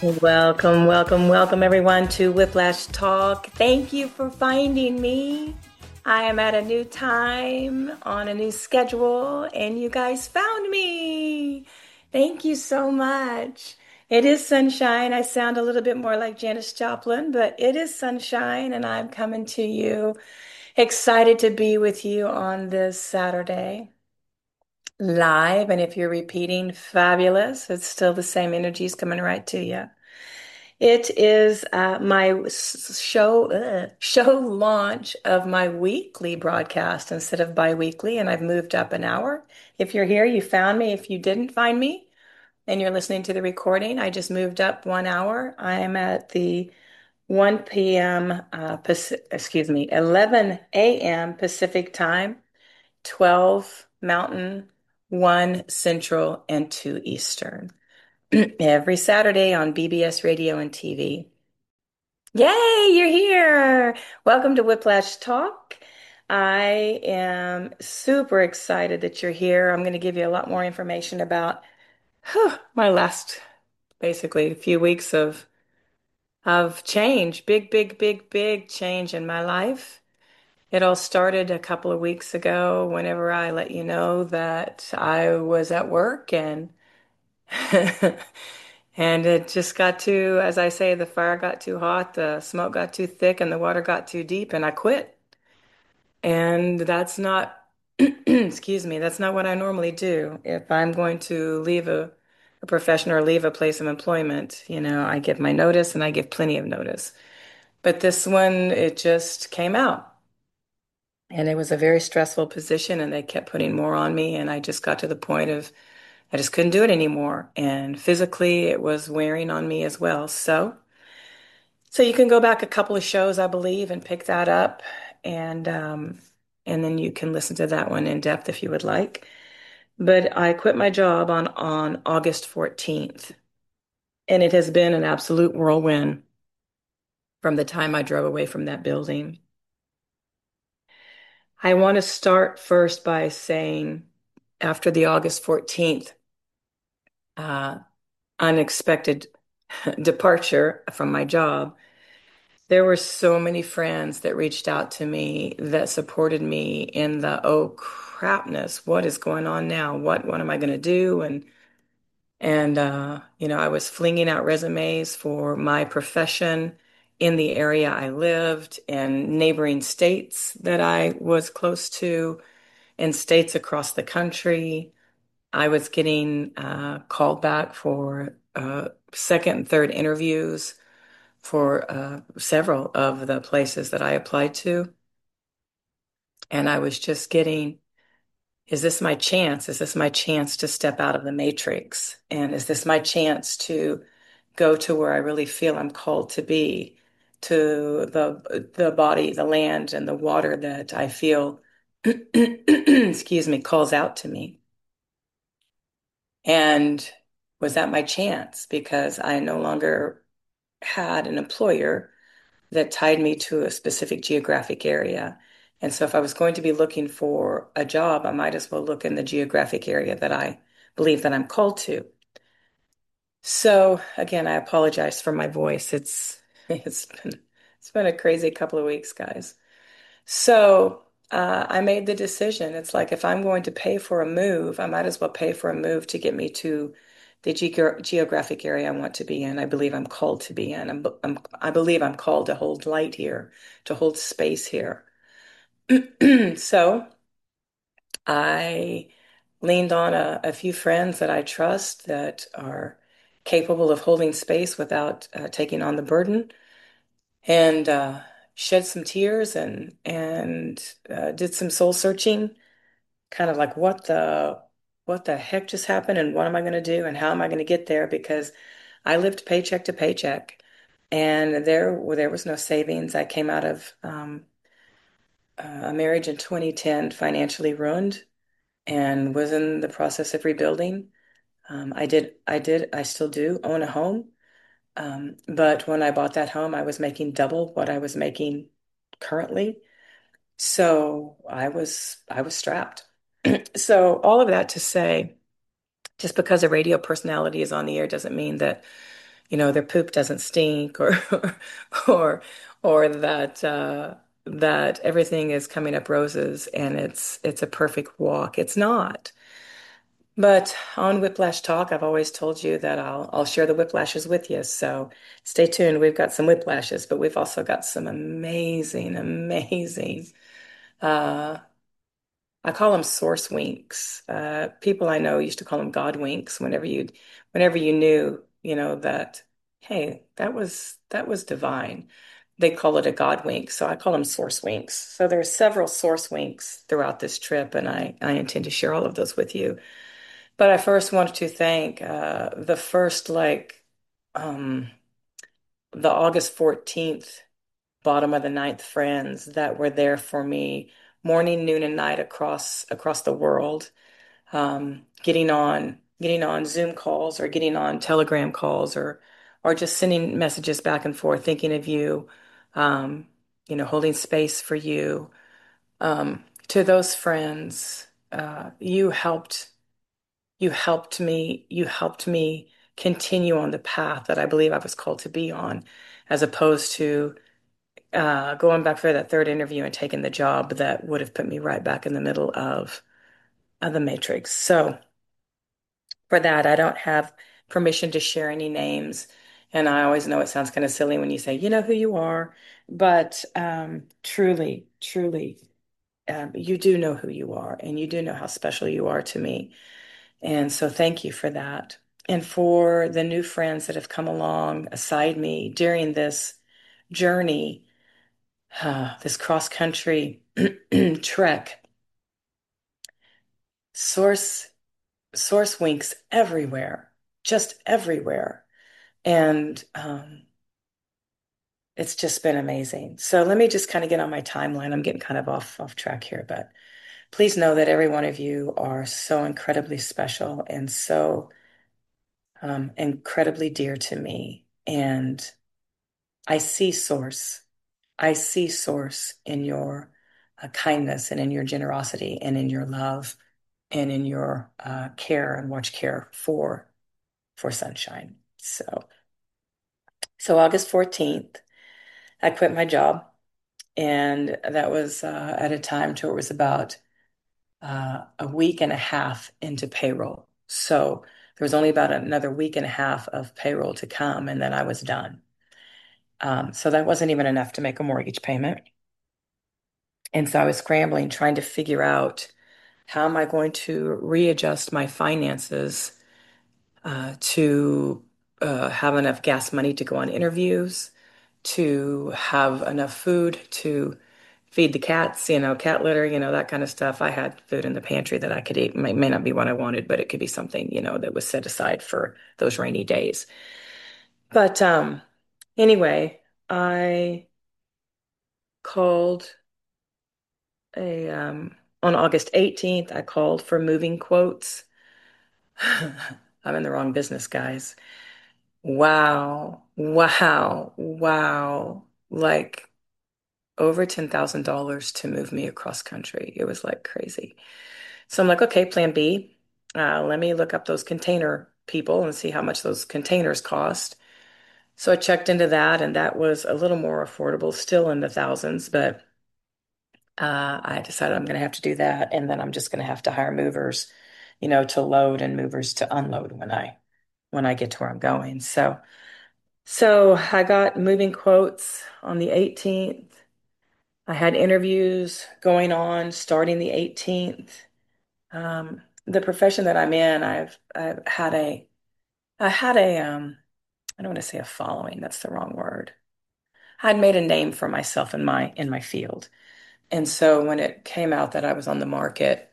Welcome, welcome, welcome everyone to Whiplash Talk. Thank you for finding me. I am at a new time on a new schedule, and you guys found me. Thank you so much. It is sunshine. I sound a little bit more like Janis Joplin, but it is sunshine, and I'm coming to you. Excited to be with you on this Saturday live. And if you're repeating, fabulous. It's still the same energies coming right to you. It is my show launch of my weekly broadcast instead of bi-weekly, and I've moved up an hour. If you're here, you found me. If you didn't find me and you're listening to the recording, I just moved up 1 hour. I am at the 1 p.m. Excuse me, 11 a.m. Pacific time, 12 Mountain, 1 Central, and 2 Eastern. Every Saturday on BBS Radio and TV. Yay, you're here. Welcome to Whiplash Talk. I am super excited that you're here. I'm going to give you a lot more information about my last basically few weeks of change. Big, big, big, big change in my life. It all started a couple of weeks ago whenever I let you know that I was at work and and it just got too, as I say, the fire got too hot, the smoke got too thick, and the water got too deep, and I quit. And that's not, excuse me, that's not what I normally do. If I'm going to leave a profession or leave a place of employment, I give my notice and I give plenty of notice. But this one, it just came out. And it was a very stressful position, and they kept putting more on me. And I just got to the point of I just couldn't do it anymore. And physically, it was wearing on me as well. So you can go back a couple of shows, I believe, and pick that up. And, um, and then you can listen to that one in depth if you would like. But I quit my job on August 14th. And it has been an absolute whirlwind from the time I drove away from that building. I want to start first by saying after the August 14th, uh, unexpected departure from my job, there were so many friends that reached out to me that supported me in the oh crapness, what is going on now? What am I going to do? And I was flinging out resumes for my profession in the area I lived and neighboring states that I was close to and states across the country. I was getting called back for second and third interviews for several of the places that I applied to. And I was just getting, is this my chance? Is this my chance to step out of the matrix? And is this my chance to go to where I really feel I'm called to be, to the body, the land, and the water that I feel, excuse me, calls out to me? And was that my chance? Because I no longer had an employer that tied me to a specific geographic area. And so if I was going to be looking for a job, I might as well look in the geographic area that I believe that I'm called to. So again, I apologize for my voice. It's been a crazy couple of weeks, guys. So I made the decision. It's like if I'm going to pay for a move, I might as well pay for a move to get me to the geographic area I want to be in. I believe I'm called to be in. I believe I'm called to hold light here, to hold space here. So I leaned on a few friends that I trust that are capable of holding space without taking on the burden and shed some tears and did some soul searching, kind of like what the heck just happened and what am I going to do and how am I going to get there? Because I lived paycheck to paycheck and there was no savings. I came out of a marriage in 2010 financially ruined and was in the process of rebuilding. I still do own a home. But when I bought that home, I was making double what I was making currently. So I was strapped. So all of that to say, just because a radio personality is on the air doesn't mean that, their poop doesn't stink, or or that that everything is coming up roses and it's a perfect walk. It's not. But on Whiplash Talk, I've always told you that I'll share the whiplashes with you. So stay tuned. We've got some whiplashes, but we've also got some amazing, amazing. Uh, I call them source winks. People I know used to call them God winks. Whenever you knew, that, hey, that was divine. They call it a God wink, so I call them source winks. So there are several source winks throughout this trip, and I intend to share all of those with you. But I first wanted to thank the first, um, the August 14th, bottom of the ninth friends that were there for me morning, noon, and night across the world, getting on Zoom calls or getting on Telegram calls or just sending messages back and forth, thinking of you, um, holding space for you. To those friends, you helped me continue on the path that I believe I was called to be on, as opposed to going back for that third interview and taking the job that would have put me right back in the middle of the matrix. So for that, I don't have permission to share any names. And I always know it sounds kind of silly when you say, you know who you are, but truly, truly, you do know who you are, and you do know how special you are to me. And so thank you for that. And for the new friends that have come along aside me during this journey, this cross country trek, source source winks everywhere, just everywhere. And it's just been amazing. So let me just kind of get on my timeline. I'm getting kind of off track here, but please know that every one of you are so incredibly special and so incredibly dear to me. And I see source. I see source in your kindness and in your generosity and in your love and in your care and watch care for Sunshine. So August 14th, I quit my job, and that was at a time to where it was about a week and a half into payroll. So there was only about another week and a half of payroll to come, and then I was done. So that wasn't even enough to make a mortgage payment. And so I was scrambling, trying to figure out how am I going to readjust my finances to have enough gas money to go on interviews, to have enough food to feed the cats, cat litter, that kind of stuff. I had food in the pantry that I could eat. May not be what I wanted, but it could be something, that was set aside for those rainy days. But anyway, I called a on August 18th, I called for moving quotes. I'm in the wrong business, guys. Wow. Wow. Wow. Like over $10,000 to move me across country. It was like crazy. So I'm like, okay, plan B. Let me look up those container people and see how much those containers cost. So I checked into that, and that was a little more affordable, still in the thousands, but I decided I'm going to have to do that, and then I'm just going to have to hire movers, to load and movers to unload when I get to where I'm going. So I got moving quotes on the 18th. I had interviews going on starting the 18th. The profession that I'm in, I've had a I don't want to say a following, that's the wrong word. I'd made a name for myself in my field. And so when it came out that I was on the market,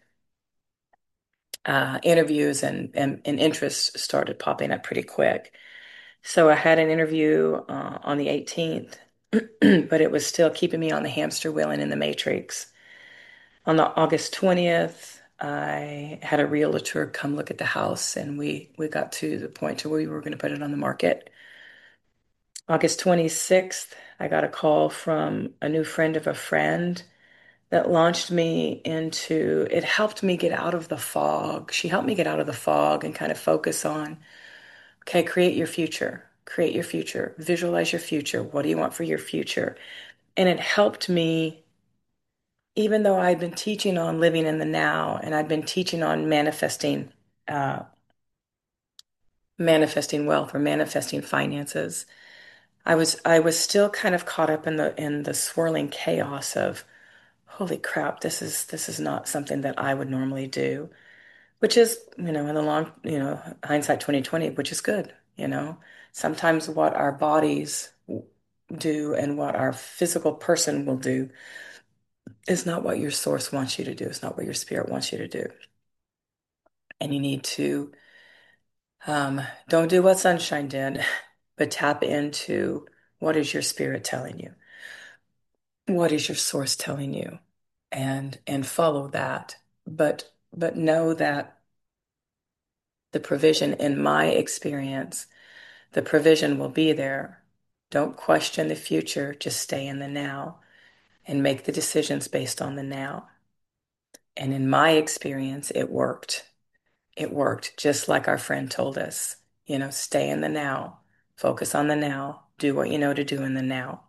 interviews and interest started popping up pretty quick. So I had an interview on the 18th, but it was still keeping me on the hamster wheel and in the matrix. On the August 20th, I had a realtor come look at the house, and we got to the point to where we were going to put it on the market. August 26th, I got a call from a new friend of a friend that launched me into it, helped me get out of the fog. She helped me get out of the fog and kind of focus on, okay, create your future. create your future, visualize your future. What do you want for your future? And it helped me, even though I'd been teaching on living in the now and I'd been teaching on uh, manifesting wealth or manifesting finances. I was still kind of caught up in the swirling chaos of, holy crap, this is not something that I would normally do, which is, in the long, hindsight 2020, which is good. Sometimes what our bodies do and what our physical person will do is not what your source wants you to do. It's not what your spirit wants you to do. And you need to don't do what Sunshine did, but tap into what is your spirit telling you? What is your source telling you? And follow that. But know that the provision in my experience, the provision will be there. Don't question the future, just stay in the now and make the decisions based on the now. And in my experience, it worked. It worked just like our friend told us, stay in the now, focus on the now, do what you know to do in the now.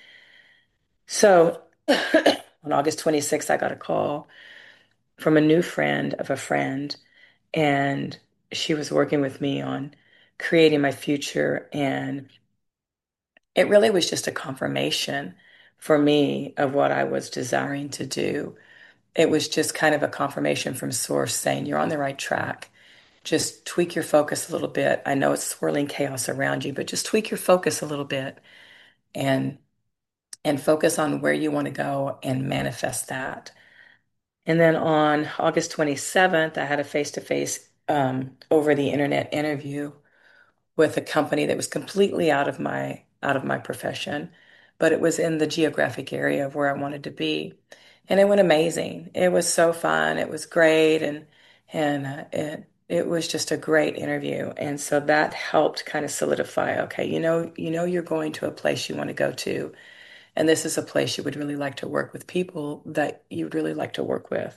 So on August 26th, I got a call from a new friend of a friend, and she was working with me on creating my future. And it really was just a confirmation for me of what I was desiring to do. It was just kind of a confirmation from source saying, you're on the right track. Just tweak your focus a little bit. I know it's swirling chaos around you, but just tweak your focus a little bit and and focus on where you want to go and manifest that. And then on August 27th, I had a face-to-face over the internet interview with a company that was completely out of my profession, but it was in the geographic area of where I wanted to be. And it went amazing. It was so fun. It was great, and it was just a great interview. And so that helped kind of solidify, okay, you're going to a place you want to go to, and this is a place you would really like to work with people that you'd really like to work with.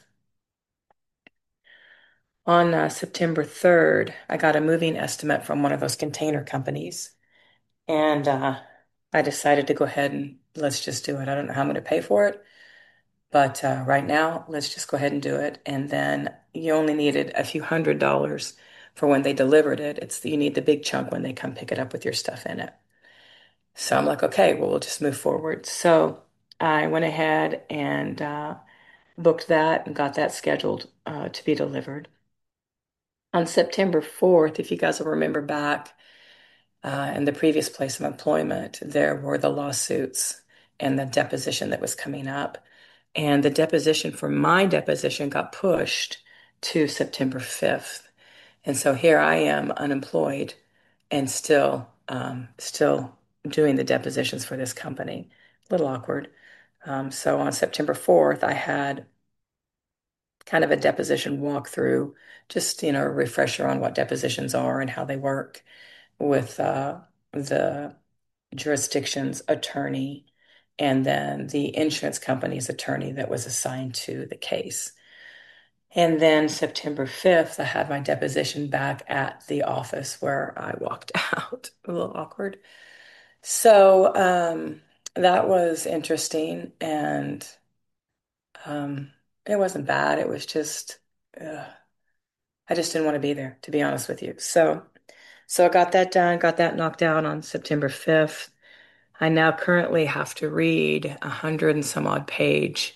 On September 3rd, I got a moving estimate from one of those container companies. And I decided to go ahead and let's just do it. I don't know how I'm going to pay for it, but right now, let's just go ahead and do it. And then you only needed a few $100s for when they delivered it. You need the big chunk when they come pick it up with your stuff in it. So I'm like, okay, well, we'll just move forward. So I went ahead and booked that and got that scheduled to be delivered. On September 4th, if you guys will remember back, in the previous place of employment, there were the lawsuits and the deposition that was coming up. And the deposition for my deposition got pushed to September 5th. And so here I am unemployed and still doing the depositions for this company. A little awkward. So on September 4th, I had kind of a deposition walkthrough, just, a refresher on what depositions are and how they work with the jurisdiction's attorney and then the insurance company's attorney that was assigned to the case. And then September 5th, I had my deposition back at the office where I walked out. A little awkward. So that was interesting. And um, it wasn't bad. It was just, I just didn't want to be there, to be honest with you. So I got that done, got that knocked out on September 5th. I now currently have to read 100 and some odd page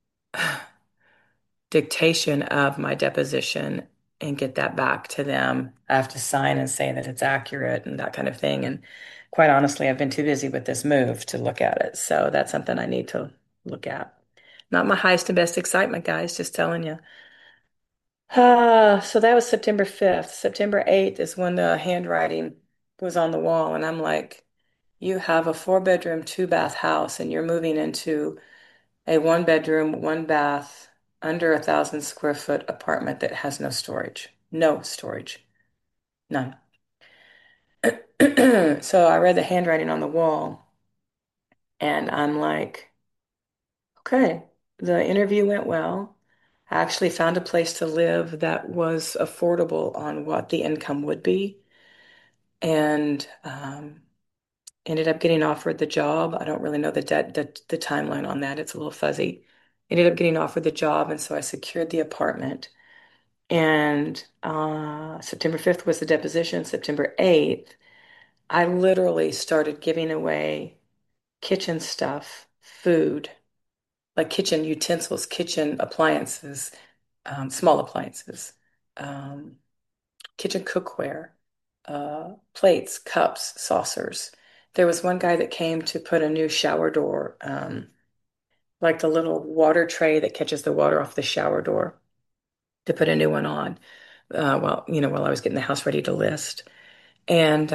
dictation of my deposition and get that back to them. I have to sign and say that it's accurate and that kind of thing. And quite honestly, I've been too busy with this move to look at it. So that's something I need to look at. Not my highest and best excitement, guys, just telling you. So that was September 5th. September 8th is when the handwriting was on the wall. And I'm like, you have a four-bedroom, two-bath house, and you're moving into a one-bedroom, one-bath, under 1,000 square foot apartment that has no storage. No storage. None. So I read the handwriting on the wall, and I'm like, okay, the interview went well. I actually found a place to live that was affordable on what the income would be. and ended up getting offered the job. I don't really know the timeline on that. It's a little fuzzy. Ended up getting offered the job, and so I secured the apartment. And September 5th was the deposition. September 8th, I literally started giving away kitchen stuff, food, like kitchen utensils, kitchen appliances, small appliances, um, kitchen cookware, plates, cups, saucers. There was one guy that came to put a new shower door, like the little water tray that catches the water off the shower door, to put a new one on. While I was getting the house ready to list, and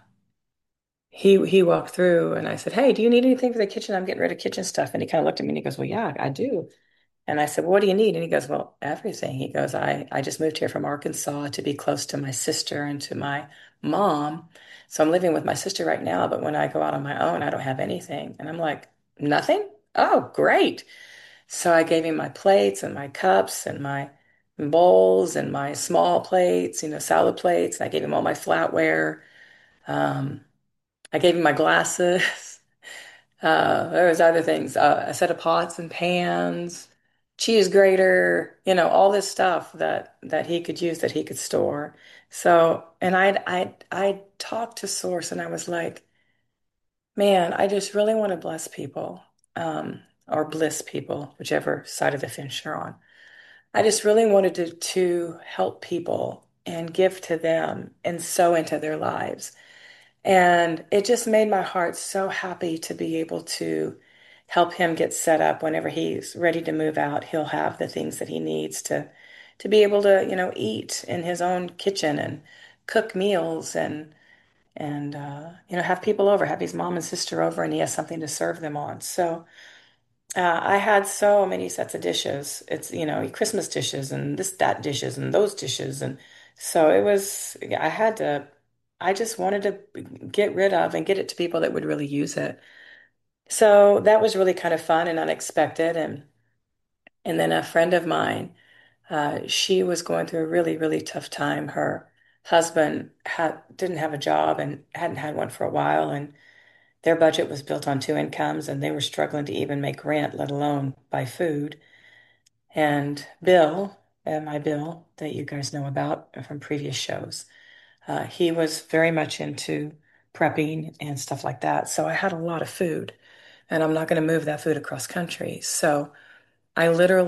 he walked through, and I said, "Hey, do you need anything for the kitchen? I'm getting rid of kitchen stuff." And he kind of looked at me and he goes, "Well, yeah, I do." And I said, "Well, what do you need?" And he goes, "Well, everything." He goes, I just moved here from Arkansas to be close to my sister and to my mom. So I'm living with my sister right now, but when I go out on my own, I don't have anything." And I'm like, "Nothing? Oh, great." So I gave him my plates and my cups and my bowls and my small plates, salad plates. And I gave him all my flatware. Um, I gave him my glasses. There was other things, a set of pots and pans, cheese grater, all this stuff that he could use, that he could store. So, and I talked to Source, and I was like, man, I just really want to bless people, or bliss people, whichever side of the fence you're on. I just really wanted to help people and give to them and sow into their lives. And it just made my heart so happy to be able to help him get set up whenever he's ready to move out. He'll have the things that he needs to be able to, eat in his own kitchen and cook meals and have people over, have his mom and sister over, and he has something to serve them on. So I had so many sets of dishes. It's, Christmas dishes and that dishes and those dishes. And so it was, I just wanted to get rid of and get it to people that would really use it. So that was really kind of fun and unexpected. And then a friend of mine, she was going through a really, really tough time. Her husband didn't have a job and hadn't had one for a while. And their budget was built on two incomes, and they were struggling to even make rent, let alone buy food. And Bill, my Bill, that you guys know about from previous shows, he was very much into prepping and stuff like that. So I had a lot of food, and I'm not going to move that food across country. So I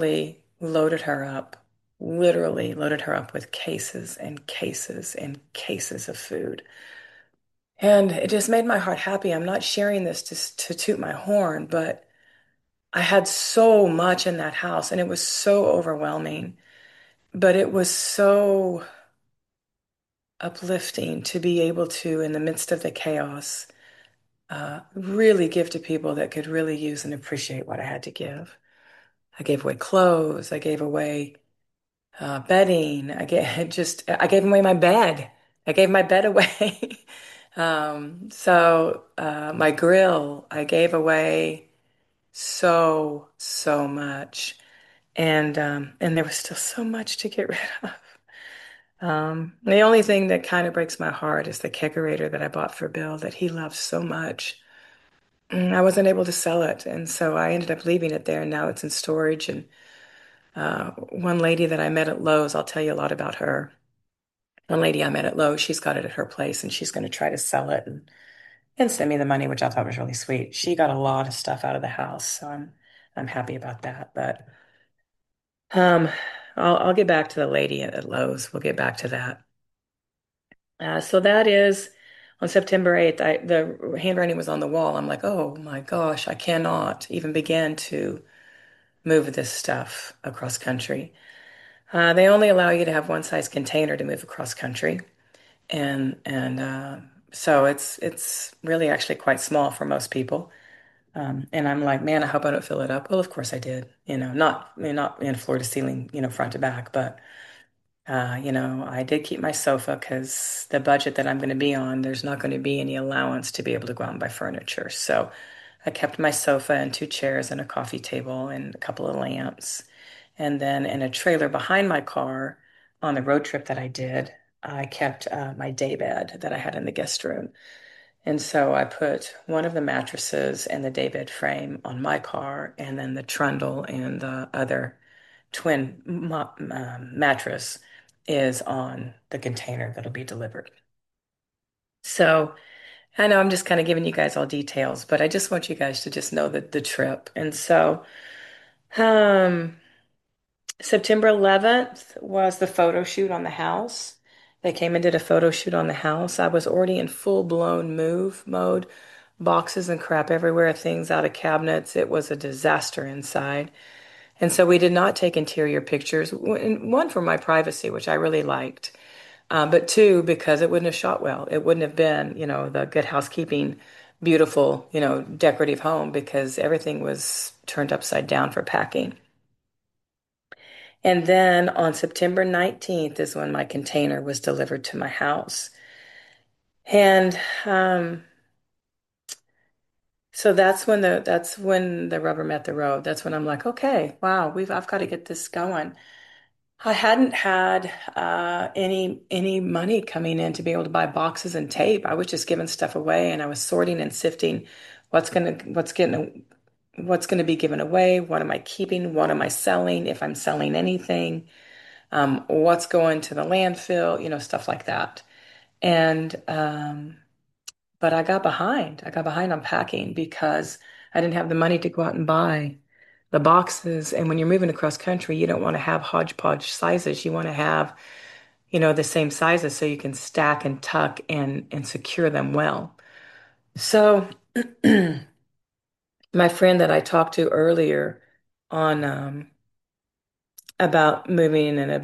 literally loaded her up with cases and cases and cases of food. And it just made my heart happy. I'm not sharing this to toot my horn, but I had so much in that house, and it was so overwhelming. But it was so uplifting to be able to, in the midst of the chaos, really give to people that could really use and appreciate what I had to give. I gave away clothes. I gave away bedding. I gave away my bed. I gave my bed away. My grill, I gave away so much. And there was still so much to get rid of. The only thing that kind of breaks my heart is the kegerator that I bought for Bill that he loves so much. I wasn't able to sell it, and so I ended up leaving it there, and now it's in storage. And one lady that I met at Lowe's, I'll tell you a lot about her. One lady I met at Lowe's, she's got it at her place, and she's going to try to sell it and send me the money, which I thought was really sweet. She got a lot of stuff out of the house, so I'm happy about that. But um, I'll get back to the lady at Lowe's. We'll get back to that. So that is on September 8th. The handwriting was on the wall. I'm like, oh my gosh, I cannot even begin to move this stuff across country. They only allow you to have one size container to move across country, and so it's really actually quite small for most people. And I'm like, man, I hope I don't fill it up. Well, of course I did. Not in floor to ceiling, front to back, but. I did keep my sofa because the budget that I'm going to be on, there's not going to be any allowance to be able to go out and buy furniture. So I kept my sofa and two chairs and a coffee table and a couple of lamps. And then in a trailer behind my car on the road trip that I did, I kept my day bed that I had in the guest room. And so I put one of the mattresses and the daybed frame on my car, and then the trundle and the other twin mattress is on the container that'll be delivered. So I know I'm just kind of giving you guys all details, but I just want you guys to just know the trip. And so um, September 11th was the photo shoot on the house. They came and did a photo shoot on the house. I was already in full-blown move mode, boxes and crap everywhere, things out of cabinets. It was a disaster inside. And so we did not take interior pictures. One for my privacy, which I really liked, but two, because it wouldn't have shot well. It wouldn't have been, the Good Housekeeping, beautiful, decorative home because everything was turned upside down for packing. And then on September 19th is when my container was delivered to my house. And so that's when the rubber met the road. That's when I'm like, okay, wow, I've got to get this going. I hadn't had any money coming in to be able to buy boxes and tape. I was just giving stuff away, and I was sorting and sifting what's gonna be given away, what am I keeping, what am I selling, if I'm selling anything, what's going to the landfill, stuff like that. And but I got behind. I got behind on packing because I didn't have the money to go out and buy the boxes. And when you're moving across country, you don't want to have hodgepodge sizes. You want to have, the same sizes so you can stack and tuck and secure them well. So my friend that I talked to earlier on about moving and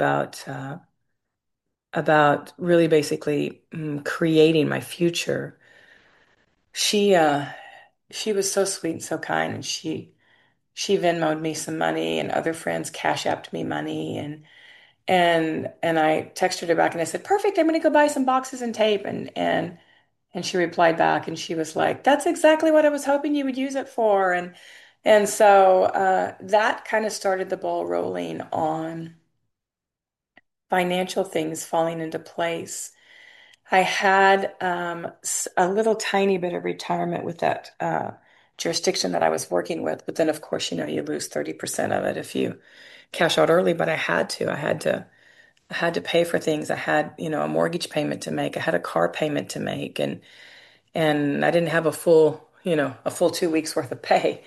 about really basically creating my future, she uh, she was so sweet and so kind, and she Venmoed me some money, and other friends Cash Apped me money, and I texted her back and I said, "Perfect, I'm going to go buy some boxes and tape." And she replied back and she was like, "That's exactly what I was hoping you would use it for." And so that kind of started the ball rolling on financial things falling into place. I had a little tiny bit of retirement with that jurisdiction that I was working with, but then of course, you lose 30% of it if you cash out early. But I had to. I had to pay for things. I had, a mortgage payment to make. I had a car payment to make, and I didn't have a full 2 weeks worth of pay.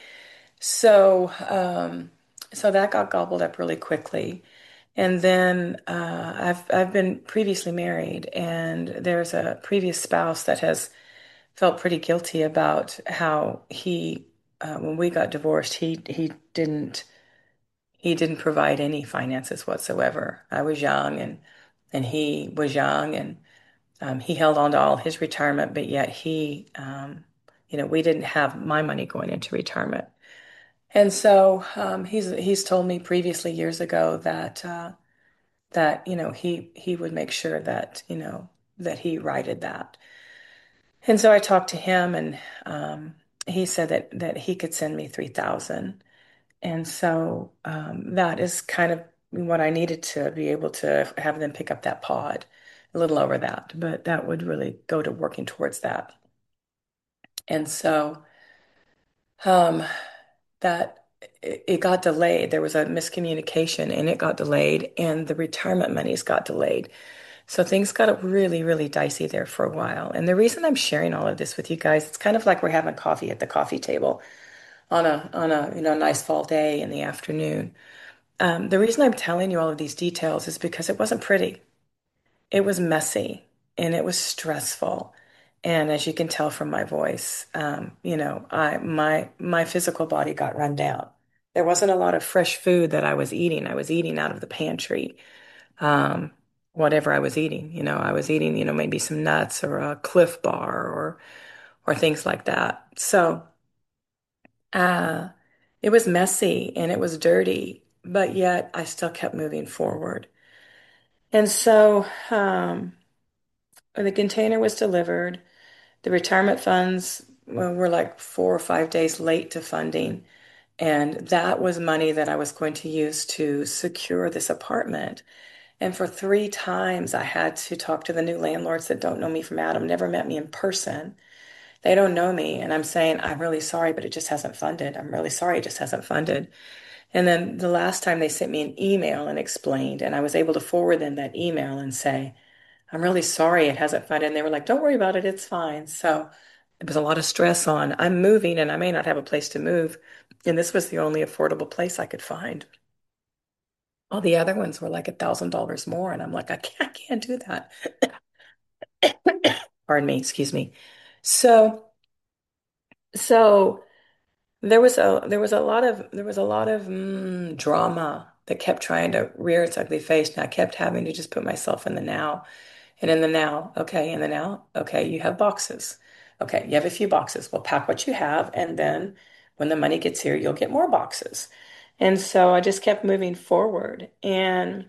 So that got gobbled up really quickly. And then I've been previously married, and there's a previous spouse that has felt pretty guilty about how when we got divorced, he didn't provide any finances whatsoever. I was young, and he was young, and he held on to all his retirement, but yet we didn't have my money going into retirement. And so he's told me previously years ago that he would make sure that he righted that. And so I talked to him, and he said that he could send me 3,000. And so that is kind of what I needed to be able to have them pick up that pod, a little over that, but that would really go to working towards that. And so um, that it got delayed. There was a miscommunication, and it got delayed, and the retirement monies got delayed. So things got really, really dicey there for a while. And the reason I'm sharing all of this with you guys, it's kind of like we're having coffee at the coffee table on a nice fall day in the afternoon. The reason I'm telling you all of these details is because it wasn't pretty. It was messy and it was stressful. And as you can tell from my voice, my physical body got run down. There wasn't a lot of fresh food that I was eating. I was eating out of the pantry. Um, Whatever I was eating, I was eating, maybe some nuts or a Cliff Bar or things like that. So uh, it was messy and it was dirty, but yet I still kept moving forward. And so when the container was delivered, the retirement funds were like 4 or 5 days late to funding. And that was money that I was going to use to secure this apartment. And for 3 times, I had to talk to the new landlords that don't know me from Adam, never met me in person. They don't know me. And I'm saying, I'm really sorry, but it just hasn't funded. I'm really sorry, it just hasn't funded. And then the last time they sent me an email and explained, and I was able to forward them that email and say, I'm really sorry it hasn't funded. And they were like, don't worry about it, it's fine. So it was a lot of stress on, I'm moving and I may not have a place to move. And this was the only affordable place I could find. All the other ones were like $1,000 more. And I'm like, I can't do that. Pardon me, excuse me. So, so there was a lot of drama that kept trying to rear its ugly face, and I kept having to just put myself in the now. And in the now, okay, in the now, okay, you have boxes. Okay, you have a few boxes. Well, pack what you have, and then when the money gets here, you'll get more boxes. And so I just kept moving forward. And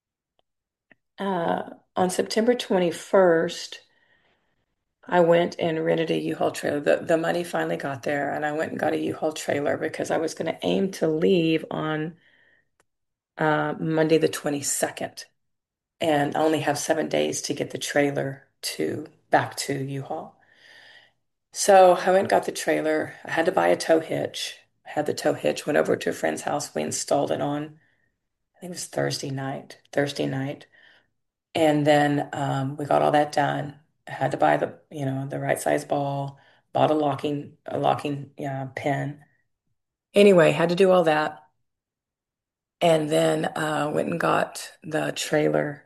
on September 21st, I went and rented a U-Haul trailer. The money finally got there, and I went and got a U-Haul trailer because I was going to aim to leave on Monday the 22nd, and I only have 7 days to get the trailer to back to U-Haul. So I went and got the trailer. I had to buy a tow hitch. I had the tow hitch, went over to a friend's house. We installed it on, I think it was Thursday night, Thursday night. And then we got all that done. I had to buy the right size ball, bought a locking pin. Anyway, had to do all that. And then went and got the trailer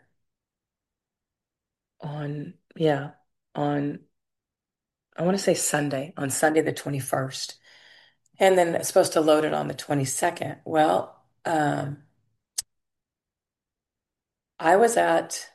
on, yeah, on, I want to say Sunday, on Sunday the 21st. And then it's supposed to load it on the 22nd. Well, I was at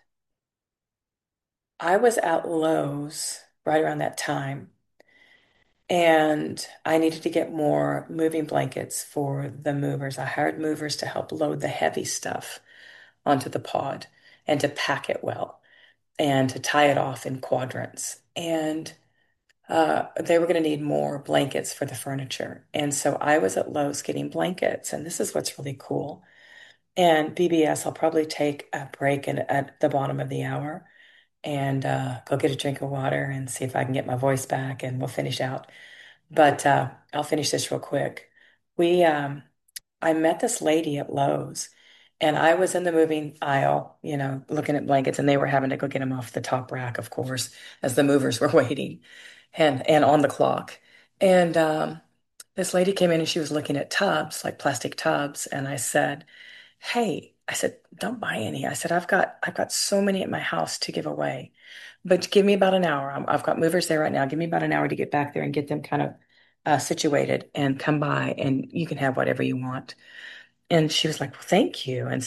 I was at Lowe's right around that time, and I needed to get more moving blankets for the movers. I hired movers to help load the heavy stuff onto the pod and to pack it well and to tie it off in quadrants. And they were going to need more blankets for the furniture. And so I was at Lowe's getting blankets, and this is what's really cool. And BBS, I'll probably take a break at the bottom of the hour and go get a drink of water and see if I can get my voice back, and we'll finish out. But I'll finish this real quick. We I met this lady at Lowe's, and I was in the moving aisle, looking at blankets, and they were having to go get them off the top rack, of course, as the movers were waiting and on the clock. And this lady came in and she was looking at tubs, like plastic tubs, and I said, "Hey," I said, "don't buy any." I said, "I've got so many at my house to give away, but give me about an hour. I've got movers there right now. Give me about an hour to get back there and get them kind of situated and come by, and you can have whatever you want." And she was like, "Well, thank you." And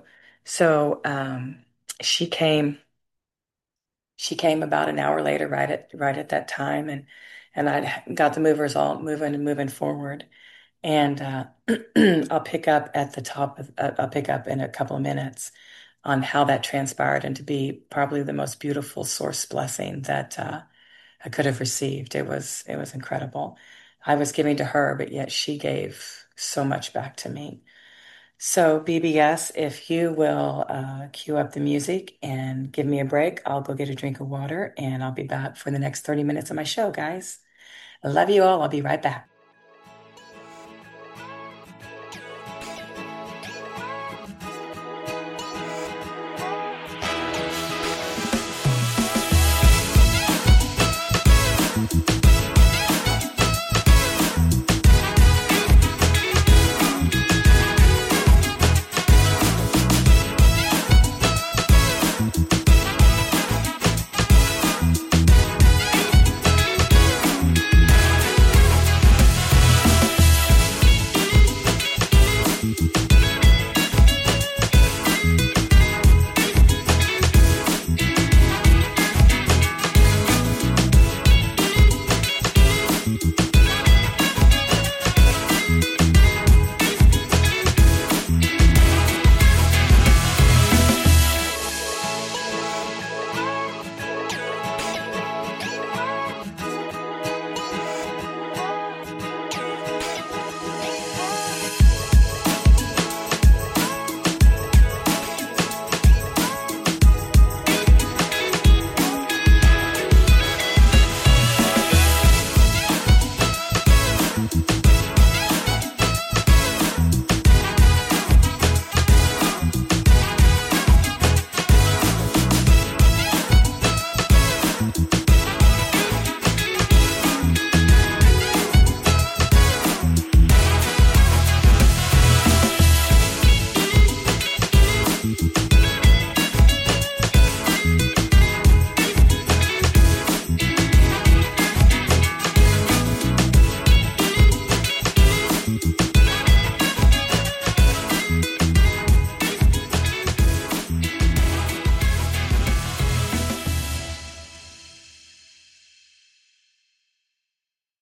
so she came. She came about an hour later, right at that time, and I got the movers all moving and moving forward. And I'll pick up at the top of, I'll pick up in a couple of minutes on how that transpired and to be probably the most beautiful source blessing that I could have received. It was incredible. I was giving to her, but yet she gave so much back to me. So BBS, if you will cue up the music and give me a break, I'll go get a drink of water and I'll be back for the next 30 minutes of my show, guys. I love you all. I'll be right back.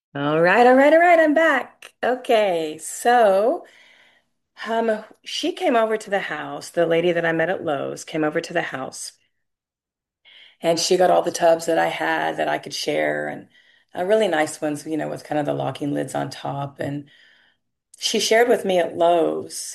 All right, all right, all right. I'm back. Okay, so she came over to the house. The lady that I met at Lowe's came over to the house, and she got all the tubs that I had that I could share, and really nice ones, with kind of the locking lids on top. And she shared with me at Lowe's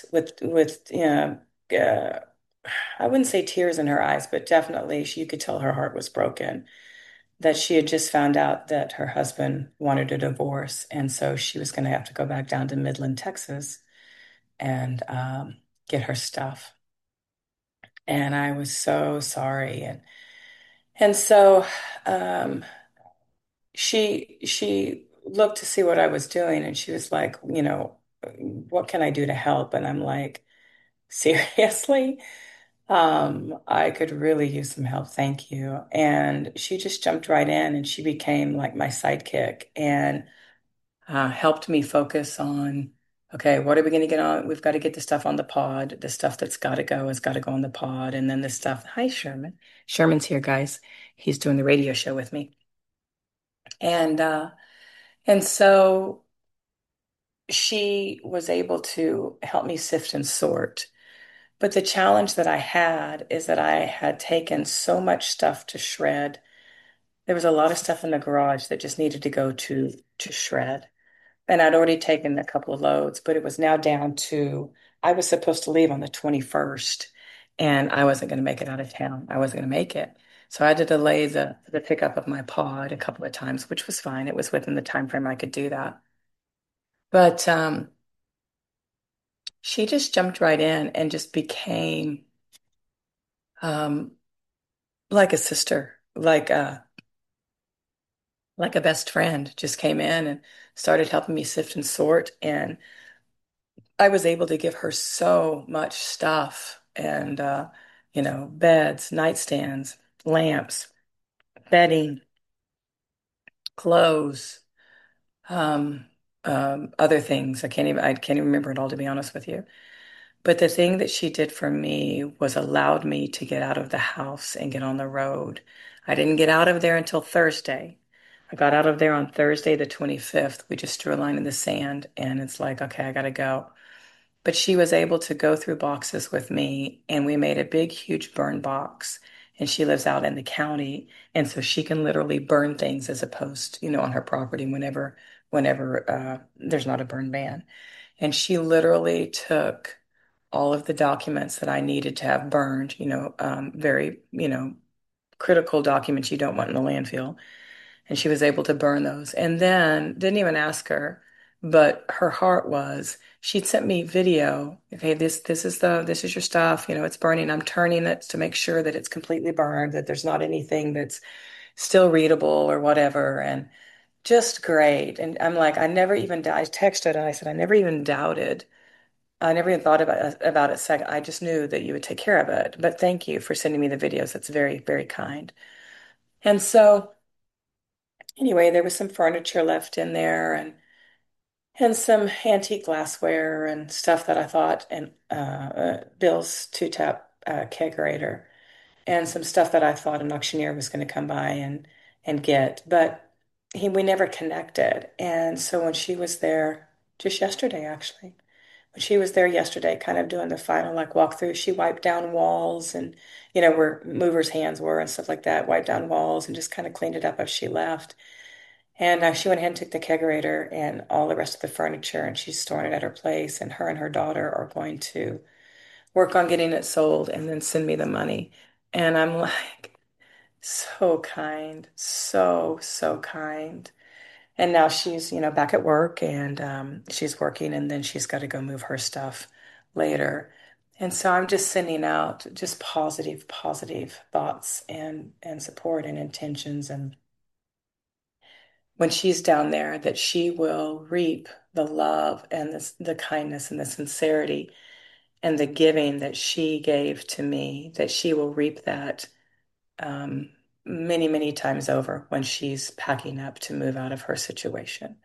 uh, I wouldn't say tears in her eyes, but definitely you could tell her heart was broken. That she had just found out that her husband wanted a divorce, and so she was going to have to go back down to Midland, Texas, and get her stuff. And I was so sorry, and so um, she looked to see what I was doing, and she was like, what can I do to help? And I'm like, seriously? I could really use some help, thank you. And she just jumped right in, and she became like my sidekick, and helped me focus on, okay, what are we going to get on? We've got to get the stuff on the pod. The stuff that's got to go has got to go on the pod. And then the stuff, hi, Sherman. Sherman's here, guys. He's doing the radio show with me. And, uh, and so she was able to help me sift and sort. But the challenge that I had is that I had taken so much stuff to shred. There was a lot of stuff in the garage that just needed to go to shred. And I'd already taken a couple of loads, but it was now down to, I was supposed to leave on the 21st, and I wasn't going to make it out of town. I wasn't going to make it. So I had to delay the pickup of my pod a couple of times, which was fine. It was within the time frame I could do that. But she just jumped right in and just became um, like a sister, like a best friend. Just came in and started helping me sift and sort, and I was able to give her so much stuff and, beds, nightstands, lamps, bedding, clothes, um, other things. I can't even remember it all, to be honest with you. But the thing that she did for me was allowed me to get out of the house and get on the road. I didn't get out of there until Thursday. I got out of there on Thursday, the 25th. We just drew a line in the sand, and it's like, okay, I gotta go. But she was able to go through boxes with me, and we made a big, huge burn box. And she lives out in the county, and so she can literally burn things as opposed, on her property whenever there's not a burn ban. And she literally took all of the documents that I needed to have burned, very, critical documents you don't want in the landfill, and she was able to burn those. And then didn't even ask her, but her heart was she'd sent me video. Okay, this is your stuff. It's burning. I'm turning it to make sure that it's completely burned, that there's not anything that's still readable or whatever. And just great. And I'm like, I texted and I said, I never even doubted. I never even thought about it second. I just knew that you would take care of it. But thank you for sending me the videos. That's very, very kind. And so anyway, there was some furniture left in there, and some antique glassware and stuff that I thought, and Bill's two-tap kegerator, and some stuff that I thought an auctioneer was going to come by and get, but we never connected. And so when she was there just yesterday, actually, when she was there yesterday, kind of doing the final like walkthrough, she wiped down walls and where movers' hands were and stuff like that, wiped down walls and just kind of cleaned it up as she left. And she went ahead and took the kegerator and all the rest of the furniture, and she's storing it at her place. And her daughter are going to work on getting it sold and then send me the money. And I'm like, so kind, so, so kind. And now she's, back at work, and she's working, and then she's got to go move her stuff later. And so I'm just sending out just positive, positive thoughts and support and intentions. And when she's down there, that she will reap the love and the kindness and the sincerity and the giving that she gave to me, that she will reap that um, many, many times over when she's packing up to move out of her situation.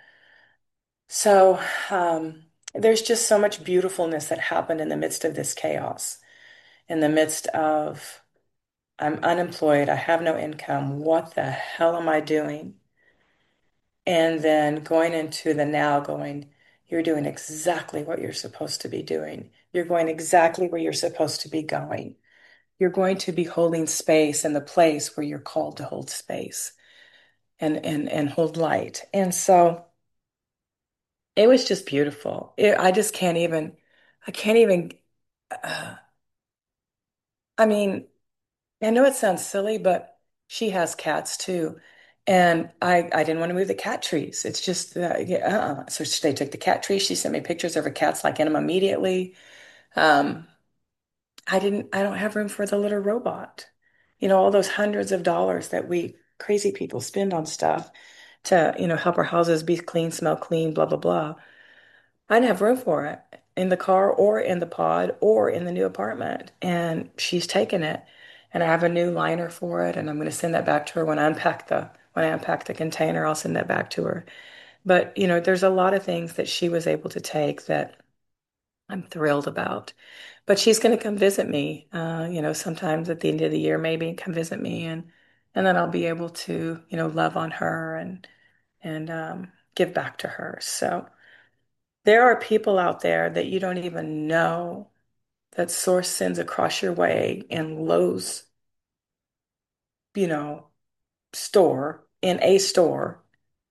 So there's just so much beautifulness that happened in the midst of this chaos, in the midst of I'm unemployed, I have no income, what the hell am I doing? And then going into the now, going, you're doing exactly what you're supposed to be doing. You're going exactly where you're supposed to be going. You're going to be holding space in the place where you're called to hold space and hold light. And so it was just beautiful. I just can't even, I can't even, uh, I mean, I know it sounds silly, but she has cats too. And I didn't want to move the cat trees. It's just, yeah, So they took the cat trees. She sent me pictures of her cats like in them immediately. Um, I don't have room for the little robot. You know, all those hundreds of dollars that we crazy people spend on stuff to, help our houses be clean, smell clean, blah, blah, blah. I didn't have room for it in the car or in the pod or in the new apartment. And she's taken it. And I have a new liner for it. And I'm going to send that back to her when I unpack the container, I'll send that back to her. But, there's a lot of things that she was able to take that I'm thrilled about. But she's going to come visit me, sometimes at the end of the year, maybe come visit me. And then I'll be able to, love on her and give back to her. So, there are people out there that you don't even know that Source sends across your way in Lowe's, you know, store, in a store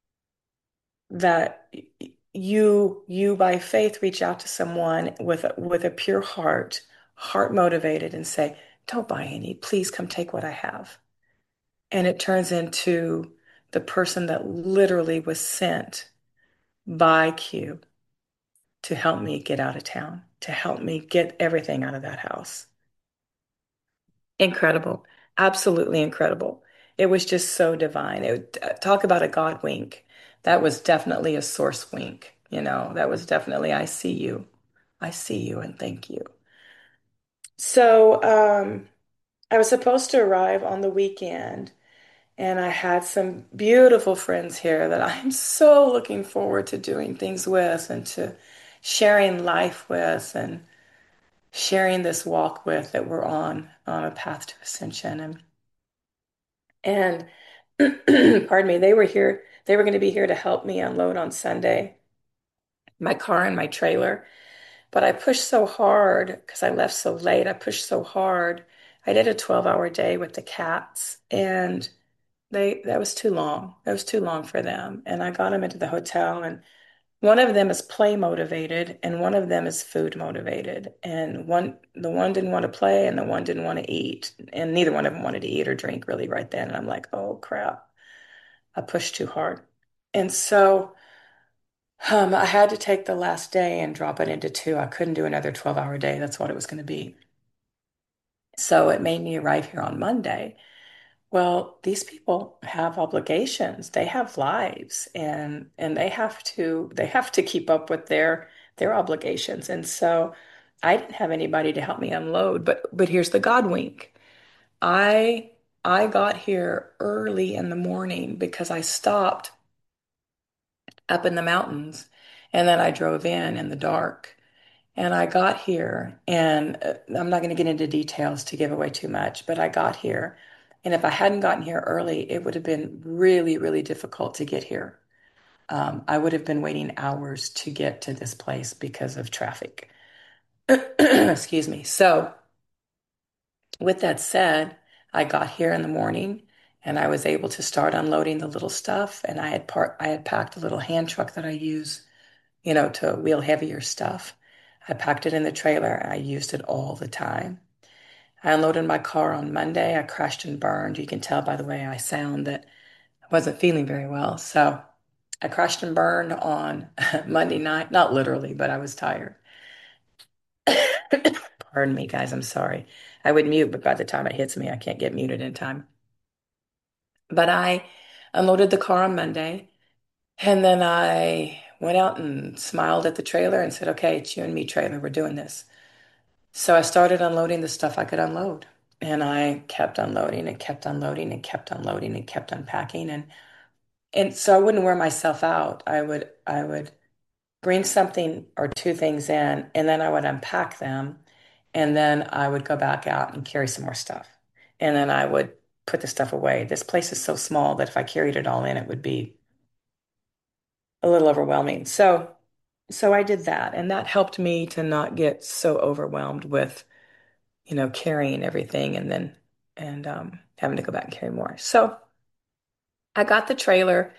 that you by faith reach out to someone with a pure heart motivated and say, "Don't buy any, please come take what I have." And it turns into the person that literally was sent by Q to help me get out of town, to help me get everything out of that house. Incredible. Absolutely incredible. It was just so divine. Talk about a God wink. That was definitely a source wink. That was definitely, I see you. I see you and thank you. So, I was supposed to arrive on the weekend, and I had some beautiful friends here that I'm so looking forward to doing things with and to sharing life with and sharing this walk with that we're on a path to ascension. And pardon me, they were here. They were going to be here to help me unload on Sunday my car and my trailer. But I pushed so hard because I left so late. I pushed so hard. I did a 12-hour day with the cats, and that was too long. That was too long for them. And I got them into the hotel, and one of them is play motivated, and one of them is food motivated. And the one didn't want to play, and the one didn't want to eat, and neither one of them wanted to eat or drink really right then. And I'm like, oh crap. I pushed too hard. And so I had to take the last day and drop it into two. I couldn't do another 12-hour day. That's what it was going to be. So it made me arrive here on Monday. Well, these people have obligations. They have lives and they have to keep up with their obligations. And so I didn't have anybody to help me unload, but here's the God wink. I I got here early in the morning because I stopped up in the mountains. And then I drove in the dark. And I got here, and I'm not going to get into details to give away too much, but I got here. And if I hadn't gotten here early, it would have been really, really difficult to get here. I would have been waiting hours to get to this place because of traffic. Excuse me. So, with that said, I got here in the morning and I was able to start unloading the little stuff. And I had packed a little hand truck that I use to wheel heavier stuff. I packed it in the trailer. I used it all the time. I unloaded my car on Monday. I crashed and burned. You can tell by the way I sound that I wasn't feeling very well. So I crashed and burned on Monday night. Not literally, but I was tired. Pardon me, guys. I'm sorry. I would mute, but by the time it hits me, I can't get muted in time. But I unloaded the car on Monday. And then I went out and smiled at the trailer and said, okay, it's you and me, trailer. We're doing this. So I started unloading the stuff I could unload. And I kept unloading and kept unloading and kept unloading and kept unpacking. And so I wouldn't wear myself out. I would bring something or two things in, and then I would unpack them. And then I would go back out and carry some more stuff. And then I would put the stuff away. This place is so small that if I carried it all in, it would be a little overwhelming. So I did that, and that helped me to not get so overwhelmed with, carrying everything and having to go back and carry more. So I got the trailer.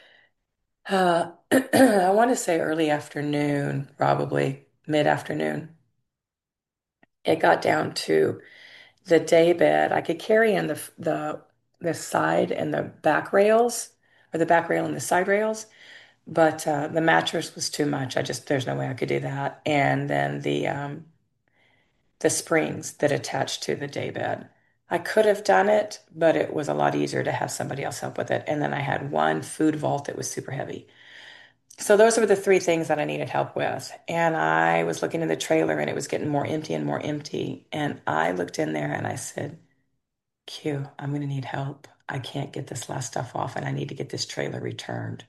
I want to say early afternoon, probably mid-afternoon. It got down to the day bed. I could carry in the side and the back rails, or the back rail and the side rails, but the mattress was too much. There's no way I could do that. And then the springs that attach to the day bed. I could have done it, but it was a lot easier to have somebody else help with it. And then I had one food vault that was super heavy. So those were the three things that I needed help with. And I was looking in the trailer and it was getting more empty and more empty. And I looked in there and I said, Q, I'm going to need help. I can't get this last stuff off and I need to get this trailer returned.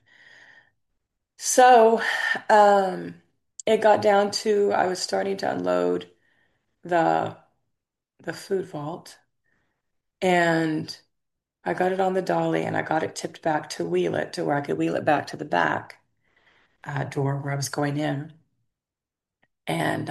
So um, it got down to I was starting to unload the the food vault and I got it on the dolly and I got it tipped back to wheel it to where I could wheel it back to the back door where I was going in. And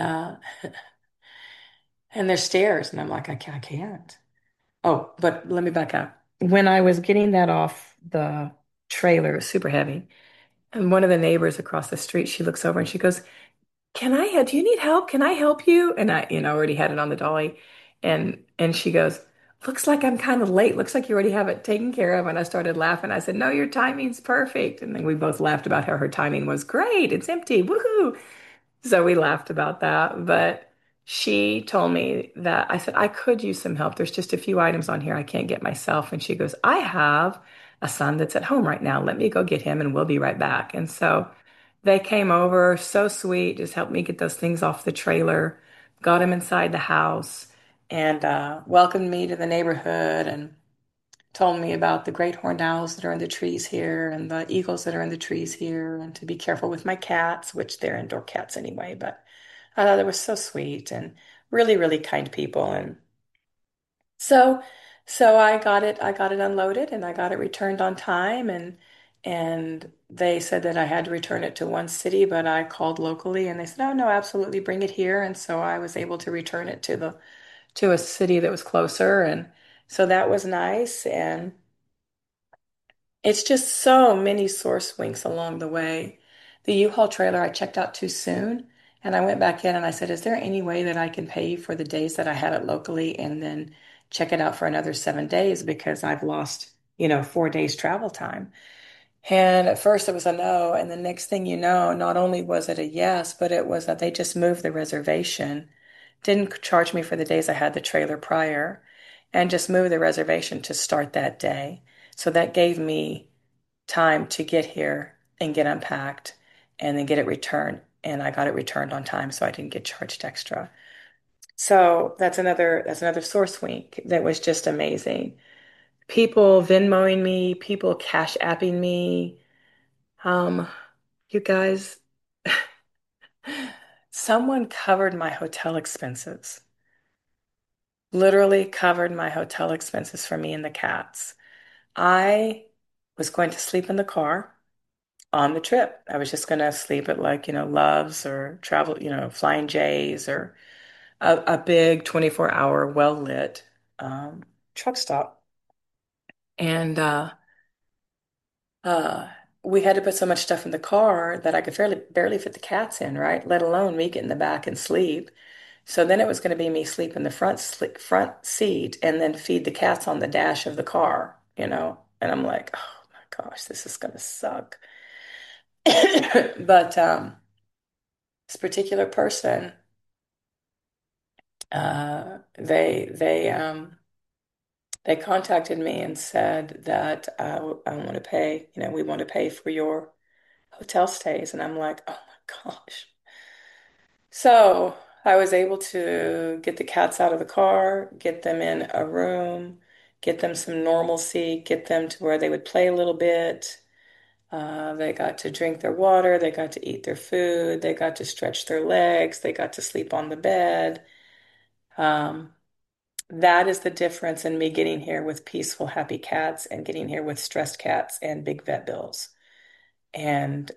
and there's stairs and I'm like, I can't. Oh, but let me back up. When I was getting that off the trailer, it was super heavy. And one of the neighbors across the street, she looks over and she goes, do you need help? Can I help you? And I, already had it on the dolly. And she goes, looks like I'm kind of late. Looks like you already have it taken care of. And I started laughing. I said, no, your timing's perfect. And then we both laughed about how her timing was great. It's empty. Woohoo. So we laughed about that. But she told me that I said, I could use some help. There's just a few items on here I can't get myself. And she goes, I have a son that's at home right now. Let me go get him and we'll be right back. And so they came over, so sweet, just helped me get those things off the trailer, got him inside the house, and welcomed me to the neighborhood and told me about the great horned owls that are in the trees here and the eagles that are in the trees here, and to be careful with my cats, which they're indoor cats anyway. But I thought it was so sweet and really, really kind people. And so, so I got it unloaded and I got it returned on time and they said that I had to return it to one city, but I called locally and they said, "Oh no, absolutely bring it here." And so I was able to return it to a city that was closer and so that was nice and it's just so many source winks along the way. The U-Haul trailer I checked out too soon, and I went back in and I said, "Is there any way that I can pay you for the days that I had it locally and then check it out for another 7 days because I've lost, 4 days travel time?" And at first it was a no, and the next thing you know, not only was it a yes, but it was that they just moved the reservation, didn't charge me for the days I had the trailer prior, and just moved the reservation to start that day. So that gave me time to get here and get unpacked and then get it returned. And I got it returned on time, so I didn't get charged extra. So that's another source wink that was just amazing. People Venmoing me, people Cash Apping me. Um, you guys, someone covered my hotel expenses. Literally covered my hotel expenses for me and the cats. I was going to sleep in the car on the trip. I was just going to sleep at like, Love's or travel, Flying J's or a big 24-hour well-lit um, truck stop. And uh, we had to put so much stuff in the car that I could barely fit the cats in, right? Let alone me get in the back and sleep. So then it was going to be me sleep in the front seat and then feed the cats on the dash of the car, And I'm like, oh my gosh, this is going to suck. But this particular person, they contacted me and said that I want to pay, we want to pay for your hotel stays, and I'm like, oh my gosh. So I was able to get the cats out of the car, get them in a room, get them some normalcy, get them to where they would play a little bit. They got to drink their water, they got to eat their food, they got to stretch their legs, they got to sleep on the bed. Um, that is the difference in me getting here with peaceful, happy cats and getting here with stressed cats and big vet bills. And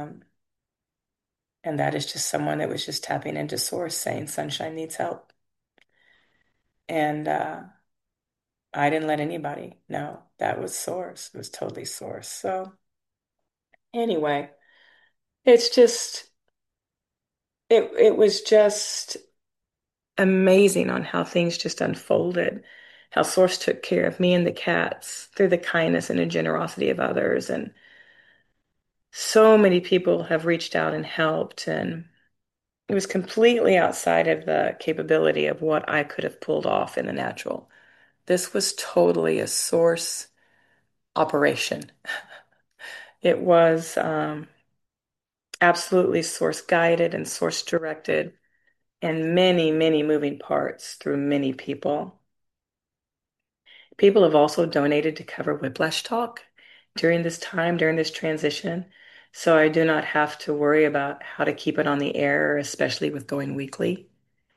and that is just someone that was just tapping into source saying sunshine needs help. And I didn't let anybody know that was source. It was totally source. So anyway, it's just it was just amazing on how things just unfolded, how Source took care of me and the cats through the kindness and the generosity of others. And so many people have reached out and helped. And it was completely outside of the capability of what I could have pulled off in the natural. This was totally a Source operation. It was absolutely Source guided and Source directed, and many, many moving parts through many people. People have also donated to cover Whiplash Talk during this time, during this transition. So I do not have to worry about how to keep it on the air, especially with going weekly.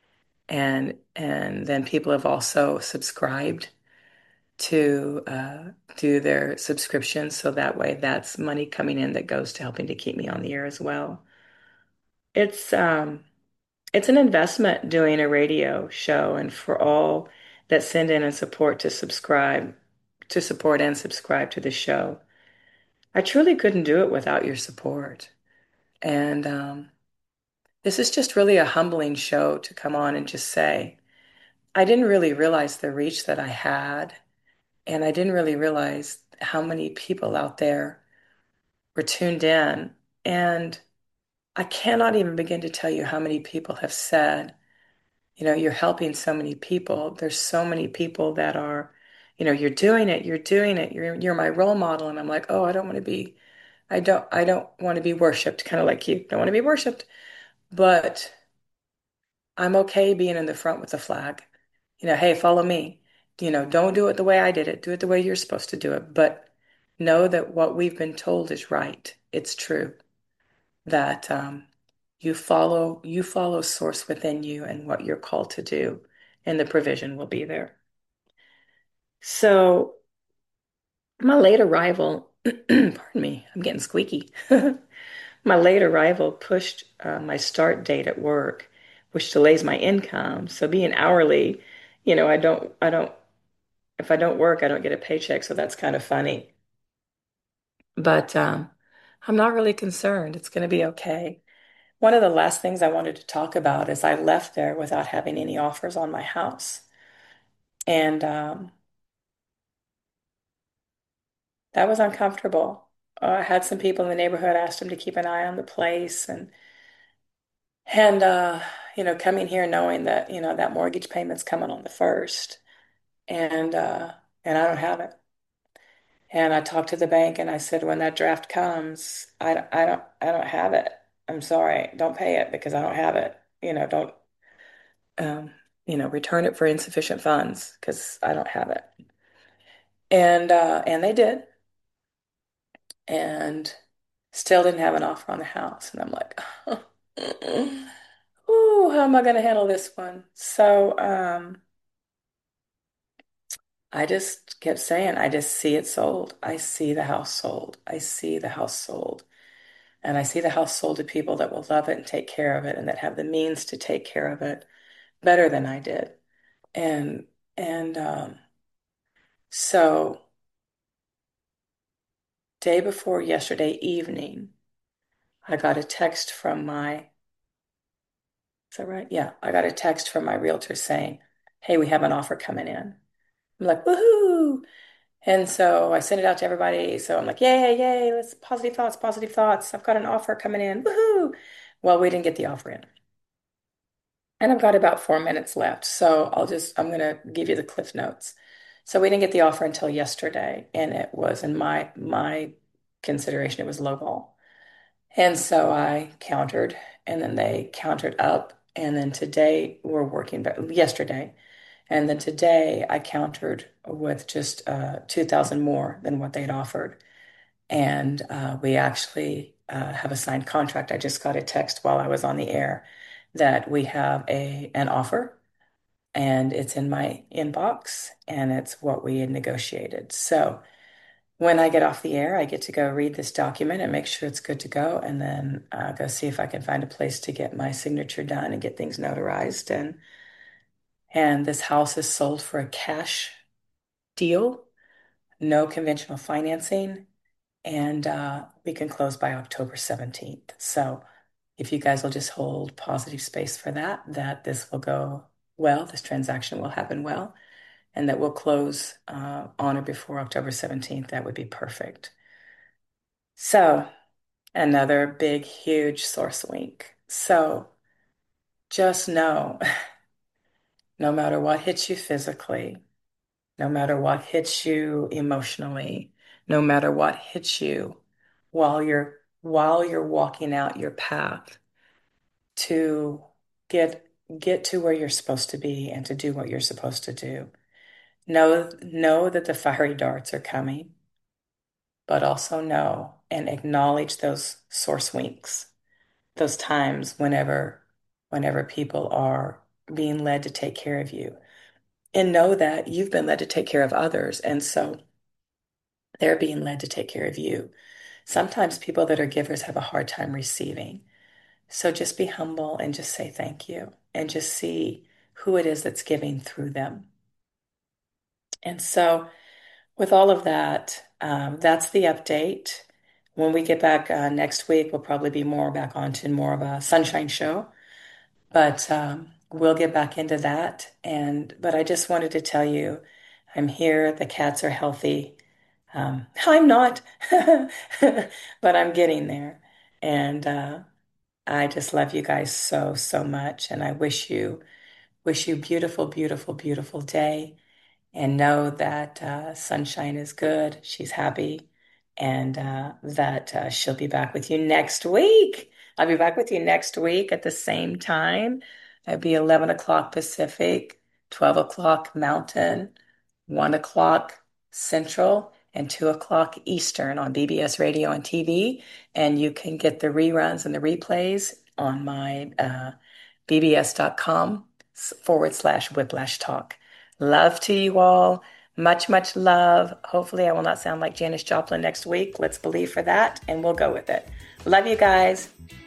And then people have also subscribed to do their subscriptions, so that way that's money coming in that goes to helping to keep me on the air as well. It's um, it's an investment doing a radio show, and for all that send in and support to support and subscribe to the show. I truly couldn't do it without your support. And this is just really a humbling show to come on and just say, I didn't really realize the reach that I had, and I didn't really realize how many people out there were tuned in. And I cannot even begin to tell you how many people have said, you're helping so many people. There's so many people that are, you're doing it, you're my role model. And I'm like, oh, I don't want to be worshiped, kind of like you. Don't want to be worshiped, but I'm okay being in the front with the flag. Hey, follow me. Don't do it the way I did it. Do it the way you're supposed to do it. But know that what we've been told is right. It's true that you follow source within you and what you're called to do, and the provision will be there. So my late arrival, pardon me, I'm getting squeaky. My late arrival pushed my start date at work, which delays my income. So being hourly, if I don't work, I don't get a paycheck. So that's kind of funny. But I'm not really concerned. It's going to be okay. One of the last things I wanted to talk about is I left there without having any offers on my house. And that was uncomfortable. I had some people in the neighborhood asked them to keep an eye on the place, and coming here knowing that, that mortgage payment's coming on the first, and and I don't have it. And I talked to the bank and I said, when that draft comes, I don't have it. I'm sorry, don't pay it because I don't have it. Don't um, return it for insufficient funds because I don't have it. And they did, and still didn't have an offer on the house. And I'm like, oh, how am I going to handle this one? So I just kept saying, I just see it sold. I see the house sold. I see the house sold. And I see the house sold to people that will love it and take care of it and that have the means to take care of it better than I did. And and so day before yesterday evening, I got a text from is that right? Yeah, I got a text from my realtor saying, hey, we have an offer coming in. I'm like, woohoo! And so I sent it out to everybody. So I'm like, yay, yay, let's positive thoughts, positive thoughts. I've got an offer coming in. Woohoo! Well, we didn't get the offer in. And I've got about 4 minutes left. So I'm going to give you the cliff notes. So we didn't get the offer until yesterday. And it was, in my consideration, it was lowball. And so I countered, and then they countered up. And then today we're working, but yesterday. And then today I countered with just 2,000 more than what they'd offered. And we actually have a signed contract. I just got a text while I was on the air that we have an offer, and it's in my inbox, and it's what we had negotiated. So when I get off the air, I get to go read this document and make sure it's good to go, and then go see if I can find a place to get my signature done and get things notarized. And this house is sold for a cash deal, no conventional financing, and we can close by October 17th. So if you guys will just hold positive space for that, that this will go well, this transaction will happen well, and that we'll close on or before October 17th, that would be perfect. So another big, huge source wink. So just know, no matter what hits you physically, no matter what hits you emotionally, no matter what hits you while you're walking out your path to get get to where you're supposed to be and to do what you're supposed to do. Know that the fiery darts are coming, but also know and acknowledge those source winks, those times whenever people are being led to take care of you. And know that you've been led to take care of others. And so they're being led to take care of you. Sometimes people that are givers have a hard time receiving. So just be humble and just say thank you and just see who it is that's giving through them. And so, with all of that, that's the update. When we get back next week, we'll probably be more back onto more of a sunshine show, but we'll get back into that. But I just wanted to tell you, I'm here. The cats are healthy. I'm not, but I'm getting there. And I just love you guys so, so much. And I wish you beautiful, beautiful, beautiful day. And know that Sunshine is good. She's happy. And that she'll be back with you next week. I'll be back with you next week at the same time. It'll be 11 o'clock Pacific, 12 o'clock Mountain, 1 o'clock Central, and 2 o'clock Eastern on BBS Radio and TV. And you can get the reruns and the replays on my bbs.com/whiplash talk. Love to you all. Much, much love. Hopefully, I will not sound like Janis Joplin next week. Let's believe for that, and we'll go with it. Love you guys.